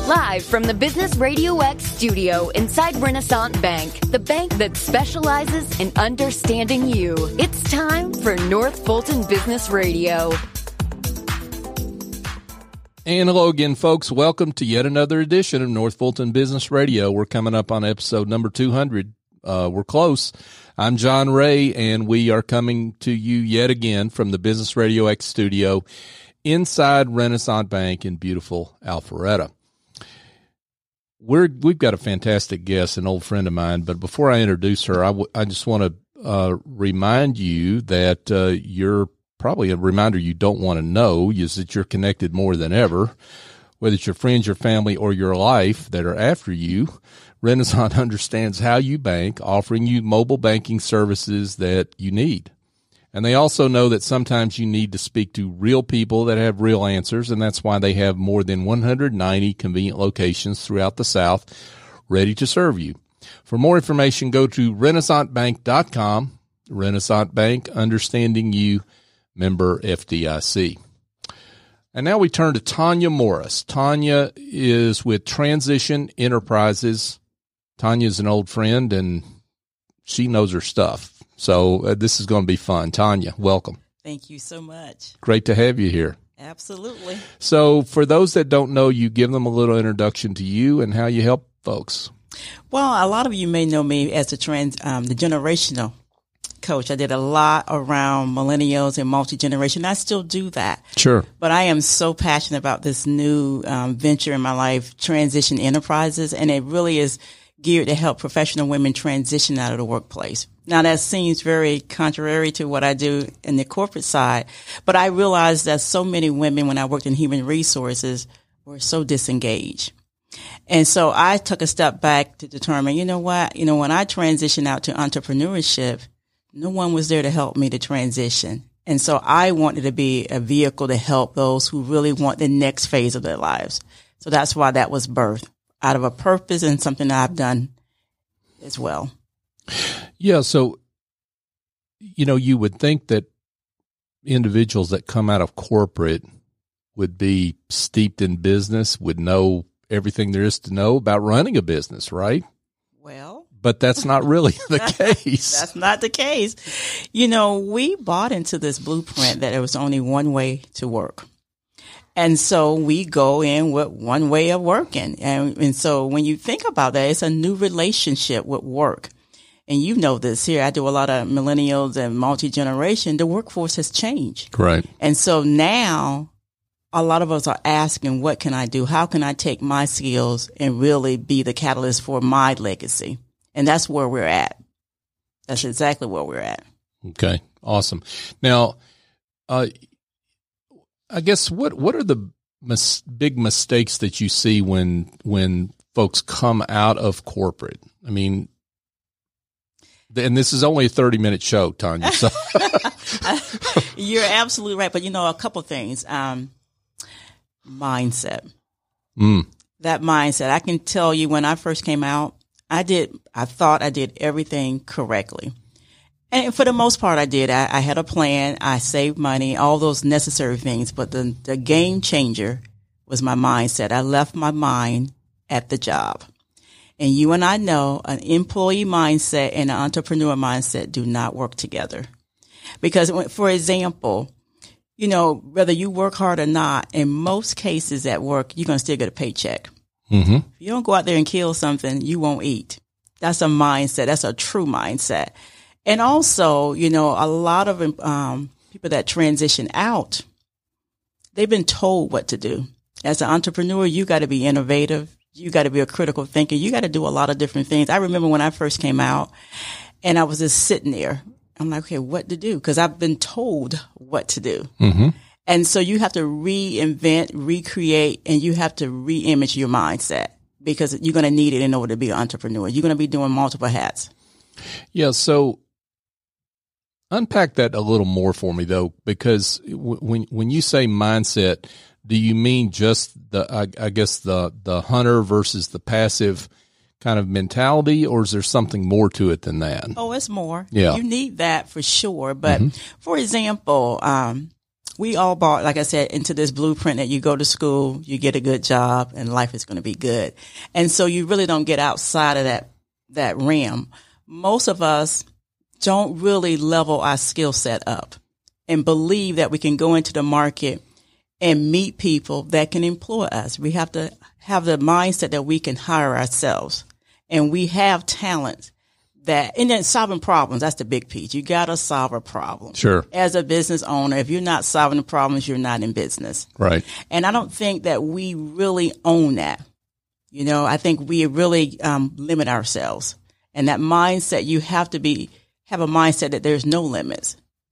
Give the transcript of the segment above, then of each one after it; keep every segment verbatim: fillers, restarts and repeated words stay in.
Live from the Business Radio X studio inside Renaissance Bank, the bank that specializes in understanding you. It's time for North Fulton Business Radio. And hello again, folks. Welcome to yet another edition of North Fulton Business Radio. We're coming up on episode number two hundred. Uh, we're close. I'm John Ray, and we are coming to you yet again from the Business Radio X studio inside Renaissance Bank in beautiful Alpharetta. We're, we've got a fantastic guest, an old friend of mine, but before I introduce her, I, w- I just want to uh, remind you that uh, you're probably a reminder you don't want to know is that you're connected more than ever, whether it's your friends, your family, or your life that are after you. Renaissance understands how you bank, offering you mobile banking services that you need. And they also know that sometimes you need to speak to real people that have real answers, and that's why they have more than one hundred ninety convenient locations throughout the South ready to serve you. For more information, go to renaissance bank dot com. Renaissance Bank, understanding you, member F D I C. And now we turn to Tanya Morris. Tanya is with Transition Enterprises. Tanya is an old friend, and she knows her stuff. So uh, this is going to be fun. Tanya, welcome. Thank you so much. Great to have you here. Absolutely. So for those that don't know you, give them a little introduction to you and how you help folks. Well, a lot of you may know me as the trans, um, the generational coach. I did a lot around millennials and multi-generation. I still do that. Sure. But I am so passionate about this new um, venture in my life, Transition Enterprises, and it really is geared to help professional women transition out of the workplace. Now, that seems very contrary to what I do in the corporate side, but I realized that so many women, when I worked in human resources, were so disengaged. And so I took a step back to determine, you know what, you know, when I transitioned out to entrepreneurship, no one was there to help me to transition. And so I wanted to be a vehicle to help those who really want the next phase of their lives. So that's why that was birthed out of a purpose and something that I've done as well. Yeah. So, you know, you would think that individuals that come out of corporate would be steeped in business, would know everything there is to know about running a business, right? Well, but that's not really the case. That's not the case. You know, we bought into this blueprint that there was only one way to work. And so we go in with one way of working. And, and so when you think about that, it's a new relationship with work. And you know this here. I do a lot of millennials and multi-generation. The workforce has changed. Right. And so now a lot of us are asking, what can I do? How can I take my skills and really be the catalyst for my legacy? And that's where we're at. That's exactly where we're at. Okay. Awesome. Now, uh, I guess what, what are the mis- big mistakes that you see when, when folks come out of corporate? I mean, and this is only a thirty minute show, Tanya. So. You're absolutely right. But you know, a couple things, um, mindset, mm. that mindset. I can tell you when I first came out, I did, I thought I did everything correctly. And for the most part, I did. I, I had a plan. I saved money, all those necessary things. But the, the game changer was my mindset. I left my mind at the job. And you and I know an employee mindset and an entrepreneur mindset do not work together. Because, for example, you know, whether you work hard or not, in most cases at work, you're going to still get a paycheck. Mm-hmm. If you don't go out there and kill something, you won't eat. That's a mindset. That's a true mindset. And also, you know, a lot of um, people that transition out, they've been told what to do. As an entrepreneur, you got to be innovative. You got to be a critical thinker. You got to do a lot of different things. I remember when I first came out and I was just sitting there. I'm like, okay, what to do? Because I've been told what to do. Mm-hmm. And so you have to reinvent, recreate, and you have to re-image your mindset because you're going to need it in order to be an entrepreneur. You're going to be doing multiple hats. Yeah. So unpack that a little more for me, though, because w- when when you say mindset, do you mean just the, I, I guess, the the hunter versus the passive kind of mentality, or is there something more to it than that? Oh, it's more. Yeah. You need that for sure. But mm-hmm. for example, um, we all bought, like I said, into this blueprint that you go to school, you get a good job, and life is going to be good. And so you really don't get outside of that, that realm. Most of us don't really level our skill set up and believe that we can go into the market and meet people that can employ us. We have to have the mindset that we can hire ourselves, and we have talent that, and then solving problems. That's the big piece. You got to solve a problem. Sure. As a business owner, if you're not solving the problems, you're not in business. Right. And I don't think that we really own that. You know, I think we really um, limit ourselves, and that mindset, you have to be, have a mindset that there's no limits.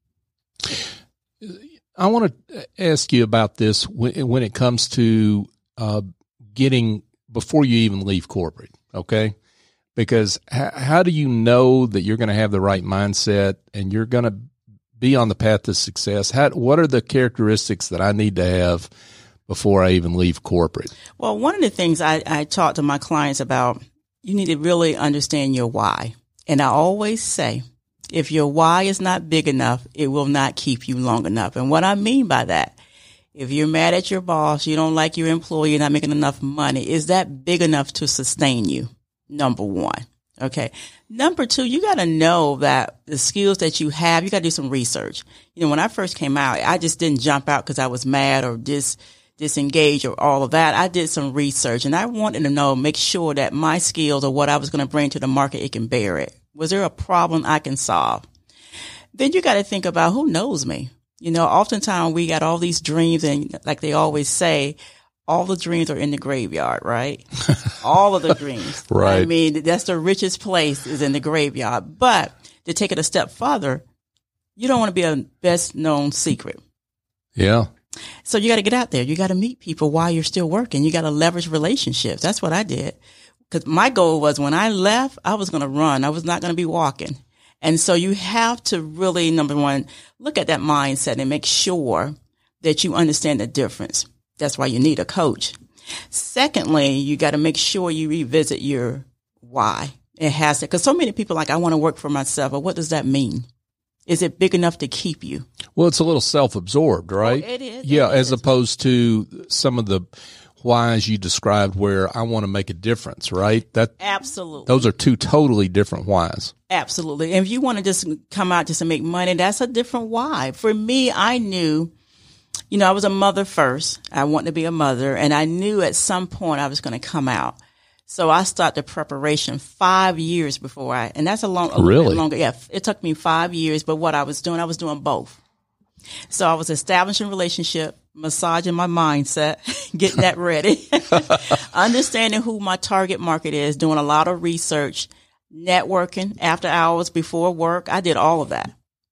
I want to ask you about this when, when it comes to uh, getting, before you even leave corporate, okay? Because h- how do you know that you're going to have the right mindset and you're going to be on the path to success? How, what are the characteristics that I need to have before I even leave corporate? Well, one of the things I, I talk to my clients about, you need to really understand your why. And I always say, if your why is not big enough, it will not keep you long enough. And what I mean by that, if you're mad at your boss, you don't like your employee, you're not making enough money, is that big enough to sustain you? Number one. Okay. Number two, you got to know that the skills that you have, you got to do some research. You know, when I first came out, I just didn't jump out because I was mad or dis, disengaged or all of that. I did some research, and I wanted to know, make sure that my skills or what I was going to bring to the market, it can bear it. Was there a problem I can solve? Then you got to think about who knows me. You know, oftentimes we got all these dreams, and like they always say, all the dreams are in the graveyard, right? All of the dreams. Right. I mean, that's the richest place is in the graveyard. But to take it a step further, you don't want to be a best known secret. Yeah. So you got to get out there. You got to meet people while you're still working. You got to leverage relationships. That's what I did. Because my goal was when I left, I was going to run. I was not going to be walking. And so you have to really, number one, look at that mindset and make sure that you understand the difference. That's why you need a coach. Secondly, you got to make sure you revisit your why. It has to, because so many people are like, I want to work for myself. But what does that mean? Is it big enough to keep you? Well, it's a little self-absorbed, right? Oh, it is. Yeah, it as is. opposed to some of the whys you described where I want to make a difference, right? That Absolutely. Those are two totally different whys. Absolutely. And if you want to just come out just to make money, that's a different why. For me, I knew, you know, I was a mother first. I wanted to be a mother, and I knew at some point I was going to come out. So I started preparation five years before I, and that's a long, a Really? little bit longer. Yeah, it took me five years, but what I was doing, I was doing both. So I was establishing relationship, massaging my mindset, getting that ready, understanding who my target market is, doing a lot of research, networking after hours, before work. I did all of that.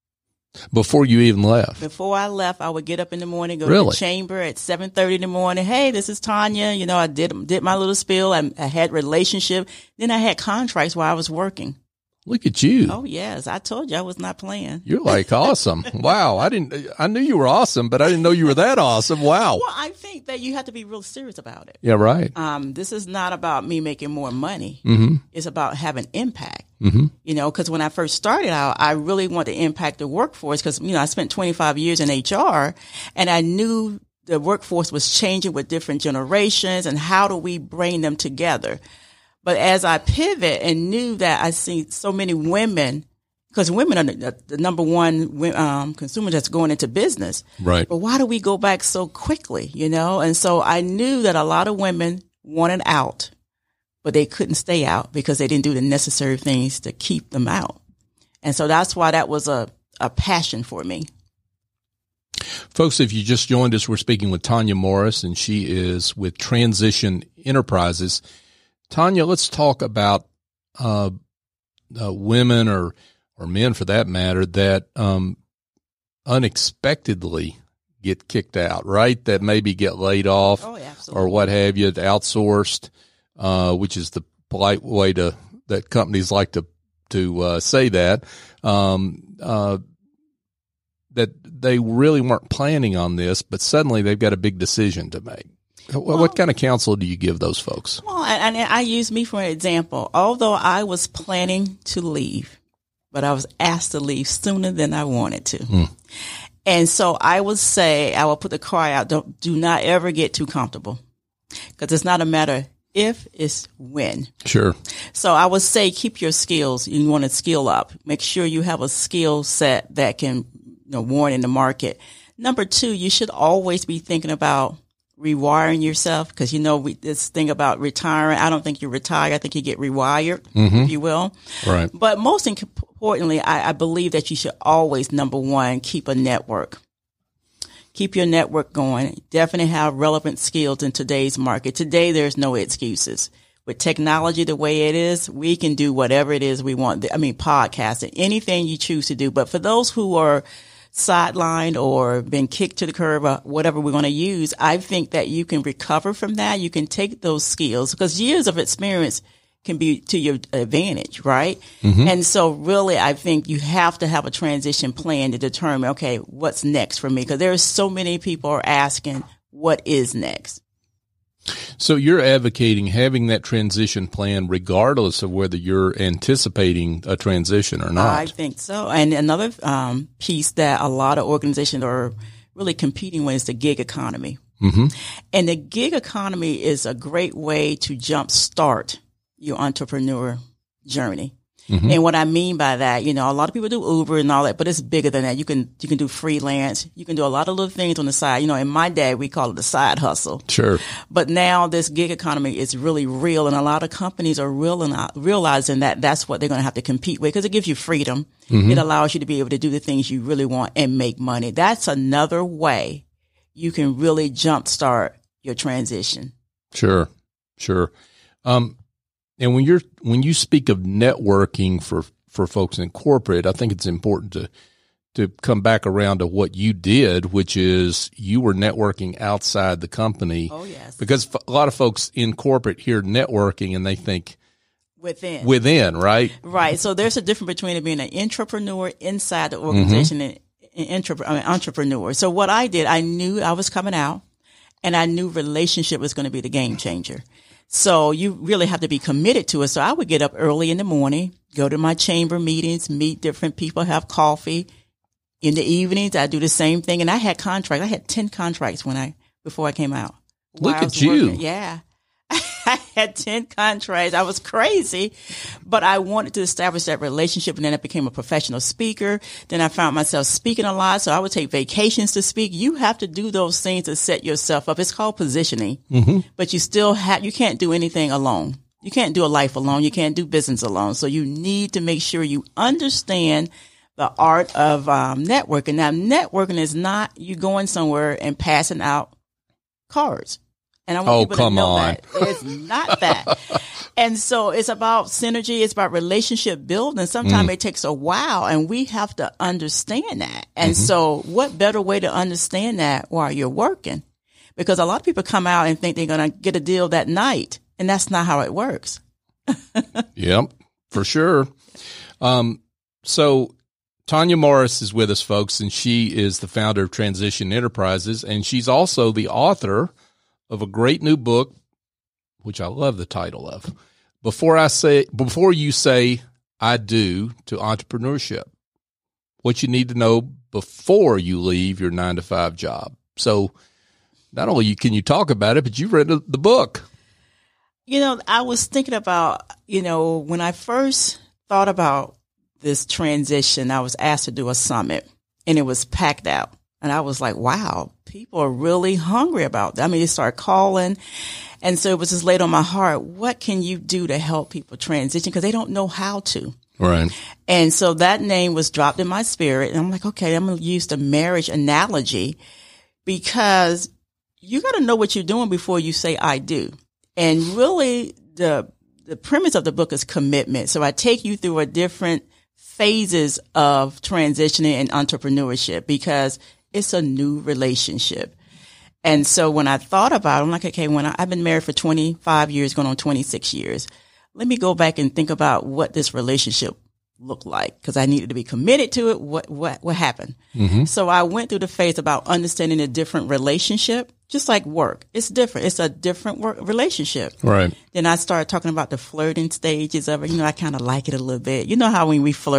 Before you even left. Before I left, I would get up in the morning, go Really? to the chamber at seven thirty in the morning. Hey, this is Tanya. You know, I did did my little spiel. I, I had relationship. Then I had contracts while I was working. Look at you. Oh, yes. I told you I was not playing. You're like awesome. Wow. I didn't, I knew you were awesome, but I didn't know you were that awesome. Wow. Well, I think that you have to be real serious about it. Yeah, right. Um, this is not about me making more money. Mm-hmm. It's about having impact. Mm-hmm. You know, because when I first started out, I really wanted to impact the workforce because, you know, I spent twenty-five years in H R, and I knew the workforce was changing with different generations, and how do we bring them together? But as I pivot and knew that I see so many women, because women are the, the number one um, consumer that's going into business. Right. But why do we go back so quickly, you know? And so I knew that a lot of women wanted out, but they couldn't stay out because they didn't do the necessary things to keep them out. And so that's why that was a, a passion for me. Folks, if you just joined us, we're speaking with Tanya Morris, and she is with Transition Enterprises. Tanya, let's talk about uh, uh, women or or men, for that matter, that um, unexpectedly get kicked out, right? That maybe get laid off Oh, yeah, absolutely. or what have you, outsourced, uh, which is the polite way to that companies like to to uh, say that. Um, uh, that they really weren't planning on this, but suddenly they've got a big decision to make. What, Well, what kind of counsel do you give those folks? Well, and, and I use me for an example. Although I was planning to leave, but I was asked to leave sooner than I wanted to. Mm. And so I would say, I will put the cry out, don't, do not ever get too comfortable, because it's not a matter if, it's when. Sure. So I would say keep your skills. You want to skill up. Make sure you have a skill set that can, you know, warrant in the market. Number two, you should always be thinking about rewiring yourself, because, you know, we, this thing about retiring, I don't think you retire. I think you get rewired, mm-hmm. if you will. Right. But most importantly, I, I believe that you should always, number one, keep a network. Keep your network going. Definitely have relevant skills in today's market. Today, there's no excuses. With technology the way it is, we can do whatever it is we want. I mean, podcasting, anything you choose to do. But for those who are sidelined or been kicked to the curb or whatever we're going to use, I think that you can recover from that. You can take those skills, because years of experience can be to your advantage, right? Mm-hmm. And so really, I think you have to have a transition plan to determine, okay, what's next for me? Because there are so many people are asking, what is next? So you're advocating having that transition plan regardless of whether you're anticipating a transition or not. I think so. And another um, piece that a lot of organizations are really competing with is the gig economy. Mm-hmm. And the gig economy is a great way to jumpstart your entrepreneur journey. Mm-hmm. And what I mean by that, you know, a lot of people do Uber and all that, but it's bigger than that. You can, you can do freelance. You can do a lot of little things on the side. You know, in my day, we call it the side hustle. Sure. But now this gig economy is really real, and a lot of companies are real realizing that that's what they're going to have to compete with, because it gives you freedom. Mm-hmm. It allows you to be able to do the things you really want and make money. That's another way you can really jumpstart your transition. Sure. Sure. Um, And when you're when you speak of networking for, for folks in corporate, I think it's important to to come back around to what you did, which is you were networking outside the company. Oh, yes. Because a lot of folks in corporate hear networking and they think within, within, right? Right. So there's a difference between being an entrepreneur inside the organization mm-hmm. and an intra- I mean, entrepreneur. So what I did, I knew I was coming out, and I knew relationship was going to be the game changer. So you really have to be committed to it. So I would get up early in the morning, go to my chamber meetings, meet different people, have coffee. In the evenings, I do the same thing. And I had contracts. I had ten contracts when I, before I came out. Look at you. Working. Yeah. I had ten contracts. I was crazy, but I wanted to establish that relationship. And then I became a professional speaker. Then I found myself speaking a lot. So I would take vacations to speak. You have to do those things to set yourself up. It's called positioning, mm-hmm. but you still have, you can't do anything alone. You can't do a life alone. You can't do business alone. So you need to make sure you understand the art of um, networking. Now, networking is not you going somewhere and passing out cards. And I want oh, people come to know on. that it's not that. And so it's about synergy. It's about relationship building. Sometimes mm. it takes a while, and we have to understand that. And mm-hmm. so what better way to understand that while you're working? Because a lot of people come out and think they're going to get a deal that night, and that's not how it works. Yep, for sure. Um, so Tanya Morris is with us, folks, and she is the founder of Transition Enterprises, and she's also the author of a great new book, which I love the title of, Before I say, Before You Say I Do to Entrepreneurship, What You Need to Know Before You Leave Your nine to five job. So not only can you talk about it, but you've read the book. You know, I was thinking about, you know, when I first thought about this transition, I was asked to do a summit, and it was packed out. And I was like, wow, people are really hungry about that. I mean, they started calling. And so it was just laid on my heart. What can you do to help people transition? Because they don't know how to. Right. And so that name was dropped in my spirit. And I'm like, okay, I'm going to use the marriage analogy, because you got to know what you're doing before you say I do. And really the, the premise of the book is commitment. So I take you through a different phases of transitioning and entrepreneurship, because it's a new relationship. And so when I thought about it, I'm like, okay, when I, I've been married for twenty-five years, going on twenty-six years, let me go back and think about what this relationship looked like, because I needed to be committed to it. What, what, what happened? Mm-hmm. So I went through the phase about understanding a different relationship, just like work. It's different. It's a different work relationship. Right. Then I started talking about the flirting stages of it. You know, I kind of like it a little bit. You know how when we flirt,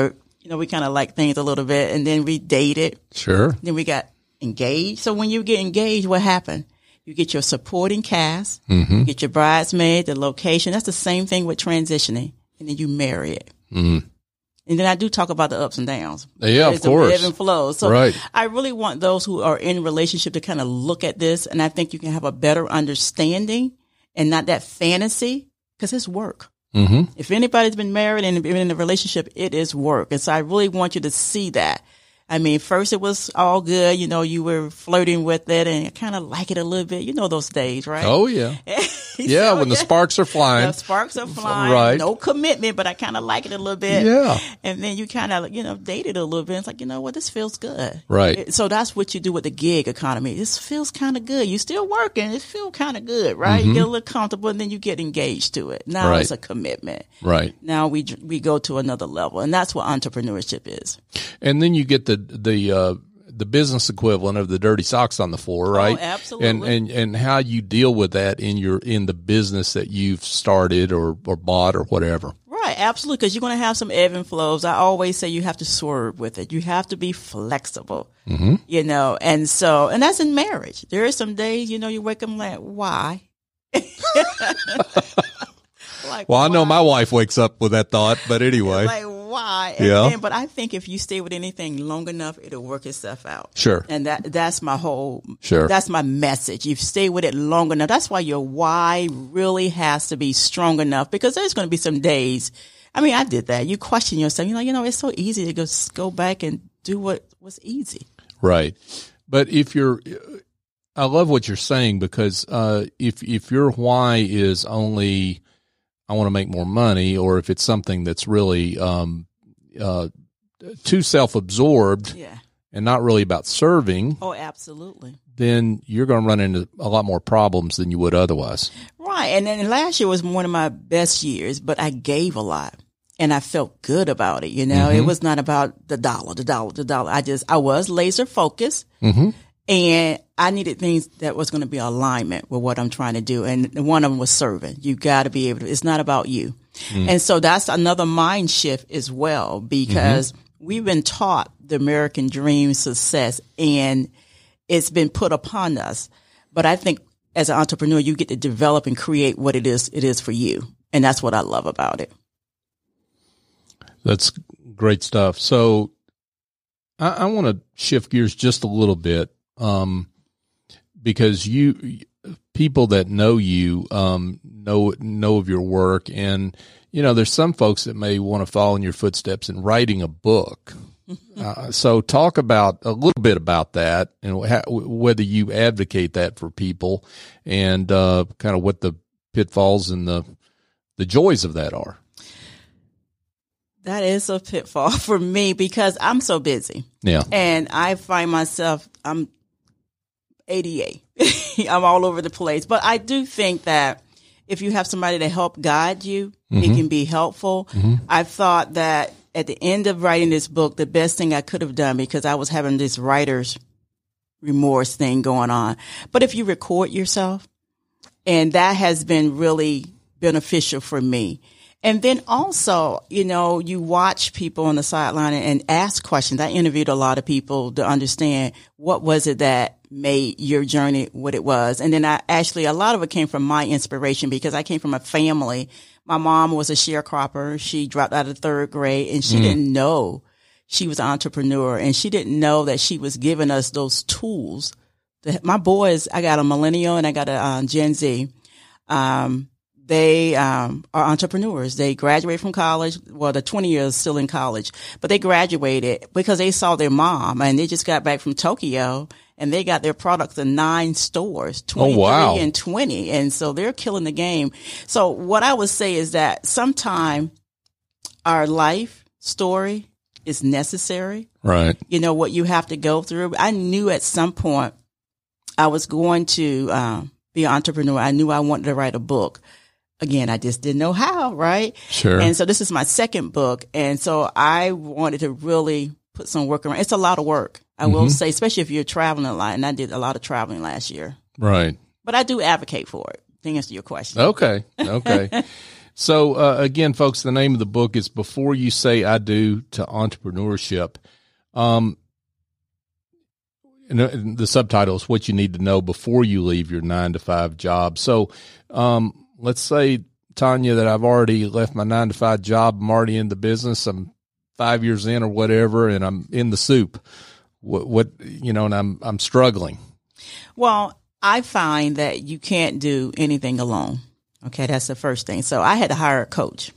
you know, we kind of like things a little bit, and then we dated. Sure. Then we got engaged. So when you get engaged, what happened? You get your supporting cast, mm-hmm. you get your bridesmaid, the location. That's the same thing with transitioning. And then you marry it. Mm-hmm. And then I do talk about the ups and downs. Yeah, There's of course. The ebb and flows. So right. I really want those who are in relationship to kind of look at this. And I think you can have a better understanding and not that fantasy, because it's work. Mm-hmm. If anybody's been married and been in a relationship, it is work. And so I really want you to see that. I mean, first it was all good. You know, you were flirting with it and kind of like it a little bit. You know those days, right? Oh, yeah. Yeah, so, when the sparks are flying. The sparks are flying. Right. No commitment, but I kind of like it a little bit. Yeah. And then you kind of, you know, dated a little bit. It's like, you know what, this feels good. Right. So that's what you do with the gig economy. This feels kind of good. You still working. It feels kind of good, right? Mm-hmm. You get a little comfortable and then you get engaged to it. Now right. it's a commitment. Right. Now we we go to another level. And that's what entrepreneurship is. And then you get the, the, uh, the business equivalent of the dirty socks on the floor, right? Oh, absolutely. And, and, and how you deal with that in your, in the business that you've started or, or bought or whatever. Right. Absolutely. Because you're going to have some ebb and flows. I always say you have to swerve with it. You have to be flexible, mm-hmm. you know, and so, and that's in marriage. There are some days, you know, you wake up like, why? Like, well, I know why? my wife wakes up with that thought, but anyway. Like, why? And yeah. then, but I think if you stay with anything long enough, it'll work itself out. Sure. And that that's my whole, sure. that's my message. You stay with it long enough. That's why your why really has to be strong enough, because there's going to be some days. I mean, I did that. You question yourself. You're like, you know, it's so easy to go, go back and do what was easy. Right. But if you're, I love what you're saying, because uh, if if your why is only, I want to make more money, or if it's something that's really um, uh, too self-absorbed Yeah. and not really about serving, Oh, absolutely. then you're going to run into a lot more problems than you would otherwise. Right. And then last year was one of my best years, but I gave a lot and I felt good about it. You know, Mm-hmm. it was not about the dollar, the dollar, the dollar. I just, I was laser focused. Mm-hmm. And I needed things that was going to be alignment with what I'm trying to do. And one of them was serving. You got to be able to, it's not about you. Mm. And so that's another mind shift as well, because mm-hmm. we've been taught the American dream success and it's been put upon us. But I think as an entrepreneur, you get to develop and create what it is, it is for you. And that's what I love about it. That's great stuff. So I, I want to shift gears just a little bit. Um, because you, people that know you, um, know, know of your work. And, you know, there's some folks that may want to follow in your footsteps in writing a book. uh, so talk about a little bit about that and ha- whether you advocate that for people and, uh, kind of what the pitfalls and the, the joys of that are. That is a pitfall for me because I'm so busy. Yeah. And I find myself, I'm A D A. I'm all over the place. But I do think that if you have somebody to help guide you, mm-hmm. it can be helpful. Mm-hmm. I thought that at the end of writing this book, the best thing I could have done, because I was having this writer's remorse thing going on. But if you record yourself, and that has been really beneficial for me. And then also, you know, you watch people on the sideline and ask questions. I interviewed a lot of people to understand what was it that made your journey what it was. And then I actually, a lot of it came from my inspiration because I came from a family. My mom was a sharecropper. She dropped out of third grade and she mm. didn't know she was an entrepreneur, and she didn't know that she was giving us those tools. My boys, I got a millennial and I got a uh, Gen Z. Um, They um, are entrepreneurs. They graduated from college. Well, the twenty years still in college, but they graduated because they saw their mom, and they just got back from Tokyo, and they got their products in nine stores, twenty-three oh, wow. and twenty, and so they're killing the game. So what I would say is that sometime our life story is necessary. Right. You know, what you have to go through. I knew at some point I was going to um, be an entrepreneur. I knew I wanted to write a book. Again, I just didn't know how, right? Sure. And so this is my second book. And so I wanted to really put some work around. It's a lot of work, I mm-hmm. will say, especially if you're traveling a lot. And I did a lot of traveling last year. Right. But I do advocate for it, to answer your question. Okay. Okay. So, uh, again, folks, the name of the book is Before You Say I Do to Entrepreneurship. Um, and the subtitle is What You Need to Know Before You Leave Your nine to five job. So, um, let's say, Tanya, that I've already left my nine to five job. I'm already in the business. I'm five years in or whatever, and I'm in the soup. What, what, you know, and I'm, I'm struggling. Well, I find that you can't do anything alone. Okay. That's the first thing. So I had to hire a coach,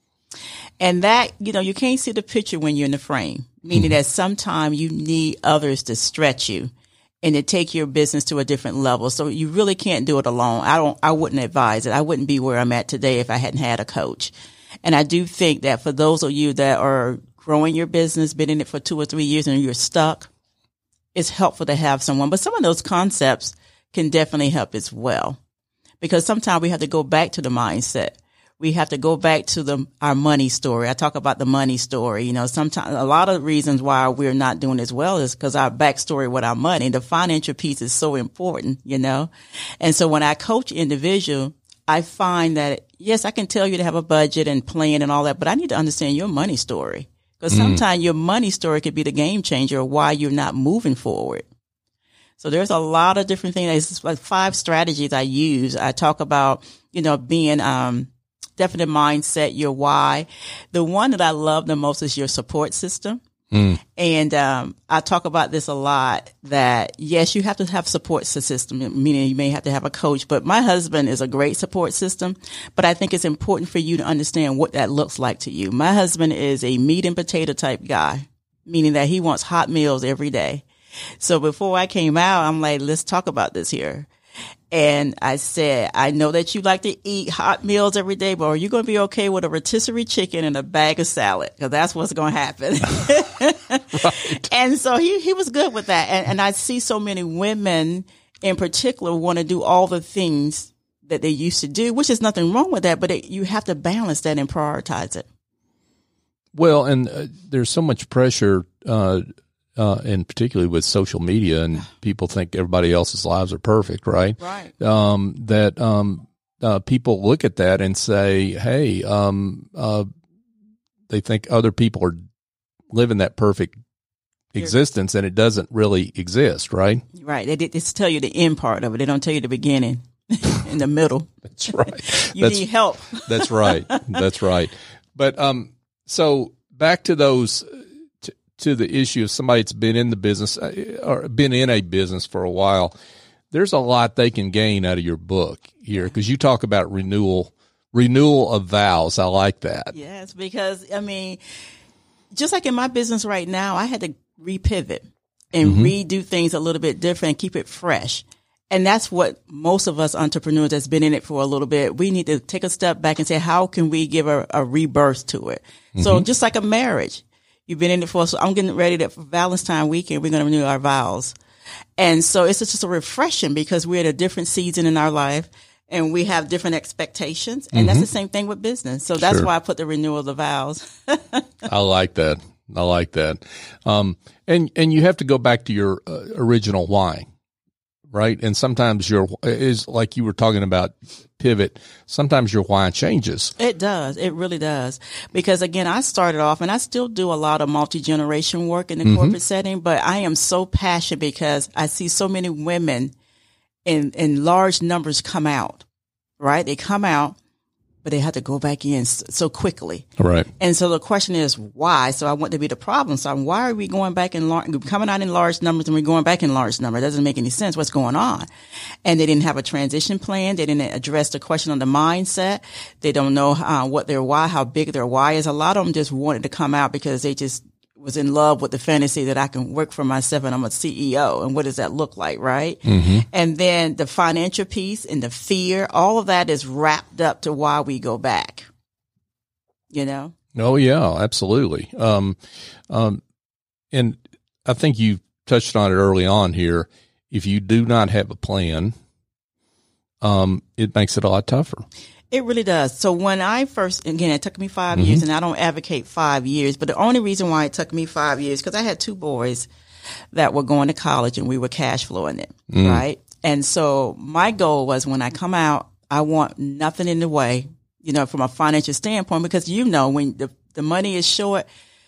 and that, you know, you can't see the picture when you're in the frame, meaning mm-hmm. that sometimes you need others to stretch you and to take your business to a different level. So you really can't do it alone. I don't, I wouldn't advise it. I wouldn't be where I'm at today if I hadn't had a coach. And I do think that for those of you that are growing your business, been in it for two or three years and you're stuck, it's helpful to have someone. But some of those concepts can definitely help as well, because sometimes we have to go back to the mindset. We have to go back to the our money story. I talk about the money story. You know, sometimes a lot of reasons why we're not doing as well is because our backstory with our money. The financial piece is so important, you know. And so when I coach individual, I find that, yes, I can tell you to have a budget and plan and all that, but I need to understand your money story, because sometimes mm. your money story could be the game changer of why you're not moving forward. So there's a lot of different things. It's like five strategies I use. I talk about, you know, being, um, definite mindset, your why. The one that I love the most is your support system. Mm. And, um, I talk about this a lot, that yes, you have to have support system, meaning you may have to have a coach, but my husband is a great support system, but I think it's important for you to understand what that looks like to you. My husband is a meat and potato type guy, meaning that he wants hot meals every day. So before I came out, I'm like, let's talk about this here. And I said, I know that you like to eat hot meals every day, but are you going to be okay with a rotisserie chicken and a bag of salad? Because that's what's going to happen. Right. And so he, he was good with that. And, and I see so many women in particular want to do all the things that they used to do, which is nothing wrong with that, but it, you have to balance that and prioritize it. Well, and uh, there's so much pressure, uh, Uh, and particularly with social media, and people think everybody else's lives are perfect, right? Right. Um, that, um, uh, people look at that and say, hey, um, uh, they think other people are living that perfect existence, and it doesn't really exist, right? Right. They just tell you the end part of it. They don't tell you the beginning in the middle. That's right. you that's, need help. That's right. That's right. But, um, so back to those, to the issue of somebody that's been in the business or been in a business for a while, there's a lot they can gain out of your book here, because you talk about renewal, renewal of vows. I like that. Yes, because I mean, just like in my business right now, I had to repivot and mm-hmm. redo things a little bit different and keep it fresh. And that's what most of us entrepreneurs that's been in it for a little bit, we need to take a step back and say, how can we give a, a rebirth to it? Mm-hmm. So just like a marriage, you've been in it for, so I'm getting ready to, for Valentine's weekend, we're going to renew our vows. And so it's just a refreshing, because we're at a different season in our life and we have different expectations. And mm-hmm. that's the same thing with business. So that's sure. why I put the renewal of the vows. I like that. I like that. Um, and, and you have to go back to your uh, original why, right? And sometimes your is like you were talking about pivot. Sometimes your why changes. It does. It really does. Because again, I started off, and I still do a lot of multi-generation work in the mm-hmm. corporate setting, but I am so passionate because I see so many women in, in large numbers come out, right? They come out, but they have to go back in so quickly. Right. And so the question is why? So I want to be the problem. So why are we going back in large, coming out in large numbers and we're going back in large numbers? It doesn't make any sense. What's going on? And they didn't have a transition plan. They didn't address the question on the mindset. They don't know uh, what their why, how big their why is. A lot of them just wanted to come out because they just was in love with the fantasy that I can work for myself and I'm a C E O. And what does that look like, right? Mm-hmm. And then the financial piece and the fear, all of that is wrapped up to why we go back, you know? Oh, yeah, absolutely. Um, um, and I think you touched on it early on here. If you do not have a plan, um, it makes it a lot tougher. It really does. So when I first, again, it took me five mm-hmm. years, and I don't advocate five years, but the only reason why it took me five years, because I had two boys that were going to college and we were cash flowing it, mm. right? And so my goal was, when I come out, I want nothing in the way, you know, from a financial standpoint, because, you know, when the, the money is short,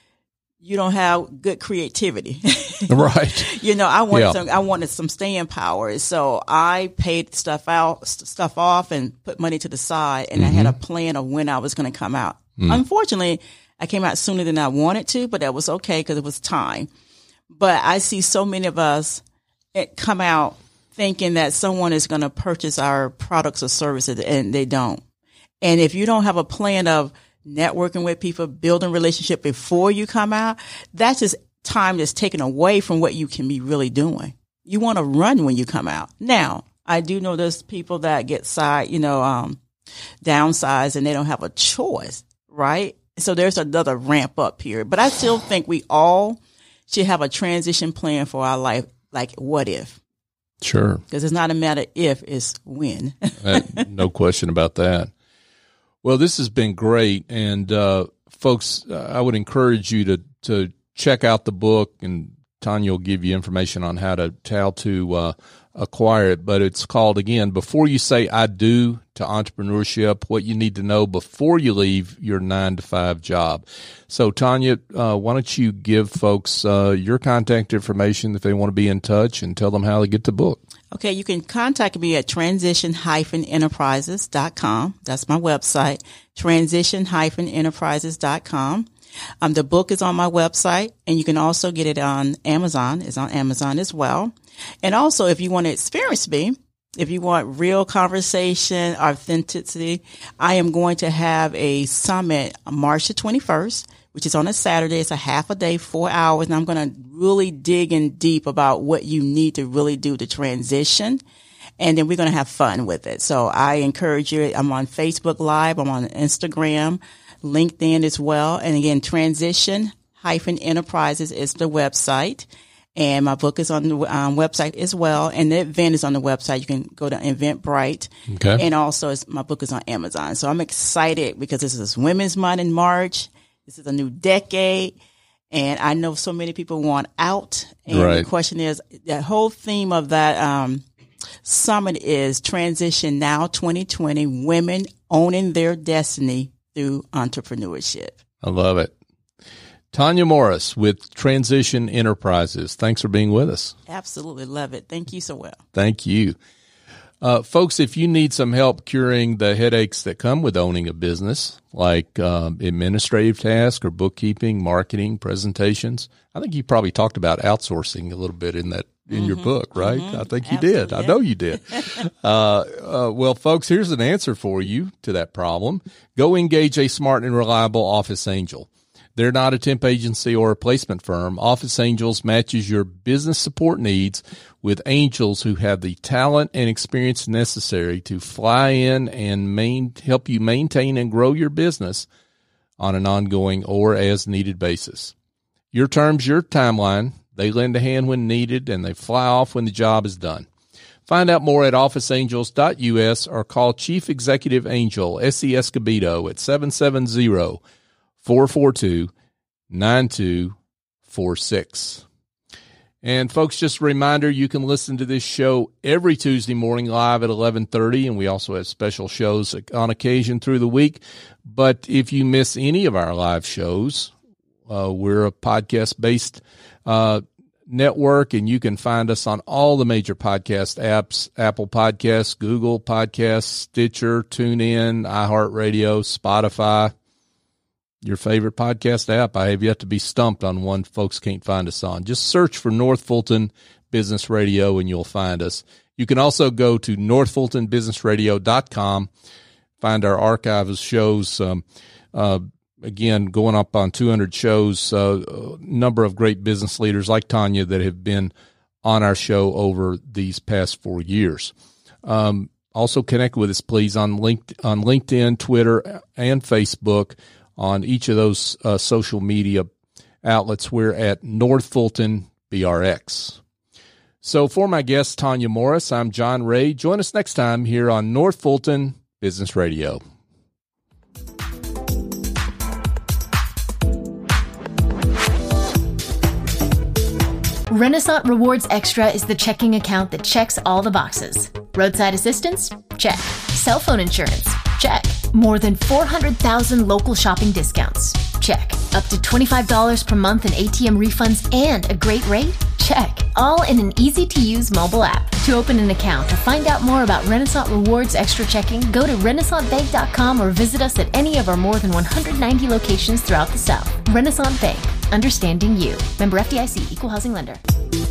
you don't have good creativity. Right. You know, I wanted Yeah. some, I wanted some staying power. So I paid stuff out, st- stuff off and put money to the side. And mm-hmm. I had a plan of when I was going to come out. Mm. Unfortunately, I came out sooner than I wanted to, but that was okay because it was time. But I see so many of us come out thinking that someone is going to purchase our products or services, and they don't. And if you don't have a plan of networking with people, building relationship before you come out, that's just time that's taken away from what you can be really doing. You want to run when you come out. Now, I do know there's people that get side, you know, um, downsized and they don't have a choice, right? So there's another ramp up period. But I still think we all should have a transition plan for our life. Like, what if? Sure. Because it's not a matter if, it's when. uh, no question about that. Well, this has been great. And, uh, folks, uh, I would encourage you to, to check out the book, and Tanya will give you information on how to, how to, uh, acquire it. But it's called, again, Before You Say I Do to Entrepreneurship, What You Need to Know Before You Leave Your Nine to Five Job. So, Tanya, uh, why don't you give folks uh, your contact information if they want to be in touch, and tell them how to get the book. Okay, you can contact me at transition dash enterprises dot com. That's my website, transition dash enterprises dot com. Um, the book is on my website, and you can also get it on Amazon. It's on Amazon as well. And also, if you want to experience me, if you want real conversation, authenticity, I am going to have a summit on March the twenty-first, which is on a Saturday. It's a half a day, four hours, and I'm going to really dig in deep about what you need to really do to transition. And then we're going to have fun with it. So I encourage you. I'm on Facebook Live. I'm on Instagram, LinkedIn as well. And again, transition dash enterprises is the website. And my book is on the um, website as well. And the event is on the website. You can go to Eventbrite. Okay. And also, it's, my book is on Amazon. So I'm excited because this is Women's Month in March. This is a new decade. And I know so many people want out. And right. The question is, the whole theme of that um, summit is Transition Now twenty twenty, Women Owning Their Destiny Through Entrepreneurship. I love it. Tanya Morris with Transition Enterprises. Thanks for being with us. Absolutely. Love it. Thank you so well. Thank you. Uh, folks, if you need some help curing the headaches that come with owning a business, like um, administrative tasks or bookkeeping, marketing, presentations, I think you probably talked about outsourcing a little bit in that in mm-hmm. your book, right? Mm-hmm. I think you Absolutely, did. yeah. I know you did. uh, uh, well, folks, here's an answer for you to that problem. Go engage a smart and reliable office angel. They're not a temp agency or a placement firm. Office Angels matches your business support needs with angels who have the talent and experience necessary to fly in and main, help you maintain and grow your business on an ongoing or as needed basis. Your terms, your timeline. They lend a hand when needed, and they fly off when the job is done. Find out more at office angels dot U S or call Chief Executive Angel S E Escobedo at seven seven zero, four four two, nine two four six. And folks, just a reminder, you can listen to this show every Tuesday morning live at eleven thirty, and we also have special shows on occasion through the week. But if you miss any of our live shows, uh, we're a podcast-based uh, network, and you can find us on all the major podcast apps: Apple Podcasts, Google Podcasts, Stitcher, TuneIn, iHeartRadio, Spotify. Your favorite podcast app. I have yet to be stumped on one folks can't find us on. Just search for North Fulton Business Radio and you'll find us. You can also go to north fulton business radio dot com, find our archive of shows. Um, uh, again, going up on two hundred shows, uh, a number of great business leaders like Tanya that have been on our show over these past four years. Um, also connect with us, please, on LinkedIn, on LinkedIn, Twitter, and Facebook. On each of those uh, social media outlets, we're at North Fulton B R X. So for my guest, Tanya Morris, I'm John Ray. Join us next time here on North Fulton Business Radio. Renaissance Rewards Extra is the checking account that checks all the boxes. Roadside assistance? Check. Cell phone insurance? Check. More than four hundred thousand local shopping discounts. Check. Up to twenty-five dollars per month in A T M refunds and a great rate? Check. All in an easy-to-use mobile app. To open an account or find out more about Renaissance Rewards Extra Checking, go to renaissance bank dot com or visit us at any of our more than one hundred ninety locations throughout the South. Renaissance Bank. Understanding you. Member F D I C. Equal housing lender.